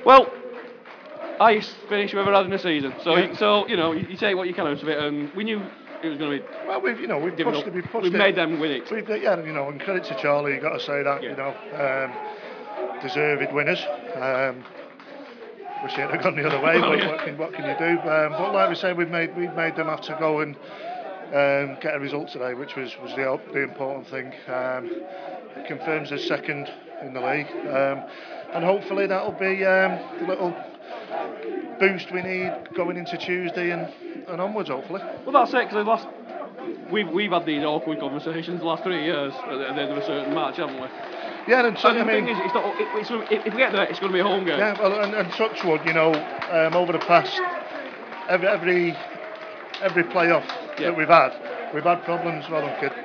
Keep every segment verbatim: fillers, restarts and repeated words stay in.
Well, I finished with a in the season, so Yeah. you, so you know you, you take what you can out of it, and we knew it was going to be. Well, we've you know we've difficult. pushed it, we've pushed We've it. made them win it. We've, yeah, you know, and credit to Charlie, you got to say that. Yeah. You know, um, deserved winners. Um, wish it had gone the other way, Oh, but yeah. what, can, what can you do? Um, but like we say, we've made we've made them have to go and um, get a result today, which was was the the important thing. Um, it confirms us second in the league, um, and hopefully that'll be um, the little boost we need going into Tuesday and, and onwards. Hopefully. Well, that's it. Because last we've we've had these awkward conversations the last three years at the, at the end of a certain match, haven't we? Yeah, and, so, and I the mean, thing is, it's not, it, it's, if we get there, it's going to be a home game. Yeah, well, and, and Touchwood, you know, um, over the past every every every playoff yeah. that we've had, we've had problems. Well done, kid.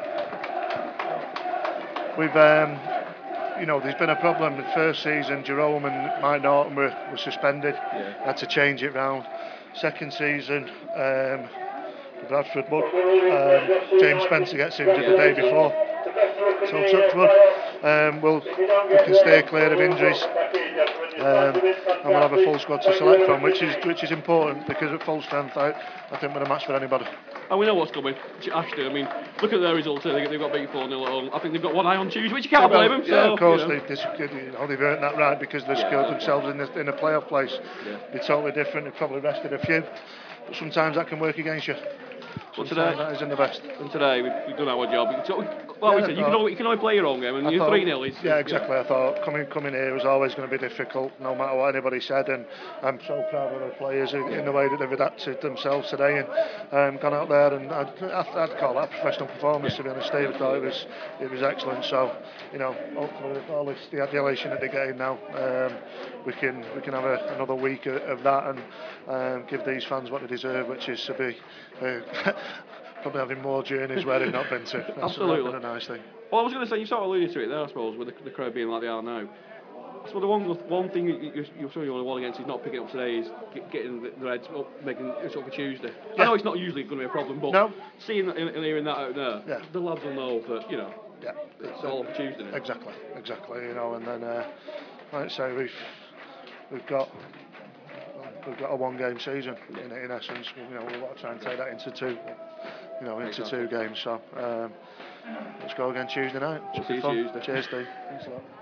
We've, um, you know, there's been a problem. The first season, Jerome and Mike Norton were, were suspended. Yeah. Had to change it round. Second season, um, Bradford, but um, James Spencer gets injured yeah. the day before. So Touchwood, um, we'll, we can stay clear of injuries, um, and we'll have a full squad to select from, which is which is important because at full strength, I, I think we're a match for anybody. And we know what's coming. Ashton, I mean, look at their results here. They've got beat four nil at home. I think they've got one eye on Tuesday, which you can't blame them. Yeah, So, of course, you know. they, they, you know, they've earned that right because they've Yeah. skilled themselves in, the, in a playoff place. Yeah. They're totally different. They've probably rested a few, but sometimes that can work against you. Well, Sometimes today that isn't the best. And today we've, we've done our job. So, like Yeah, we said, you can, only, you can only play your own game, and I you're thought- three nil. Yeah, exactly. I thought coming coming here was always going to be difficult, no matter what anybody said, and I'm so proud of the players in in the way that they've adapted themselves today and um, gone out there, and I'd, I'd call that professional performance. To be honest, Steve, I thought it was it was excellent. So, you know, hopefully with all this the adulation that they're getting now, um, we can we can have a, another week of, of that and um, give these fans what they deserve, which is to be. Uh, Probably having more journeys where they've not been to. That's Absolutely. been a nice thing. Well, I was going to say, you sort of alluded to it there, I suppose, with the, the crowd being like they are now. I suppose the one one thing you, you, you're sure you want to wall against is not picking up today is get, getting the, the Reds up, making it sort of a Tuesday. Yeah. I know it's not usually going to be a problem, but no. seeing and hearing that out there, yeah. the lads will know that, you know, yeah. it's all for Tuesday now. Exactly, exactly. You know, and then, uh, like I say, we've we've got. We've got a one-game season in, in essence. You know, we want to try and take that into two, you know, into exactly. two games. So um, let's go again Tuesday night. We'll see you fun. Tuesday. Cheers, Steve. Thanks a lot.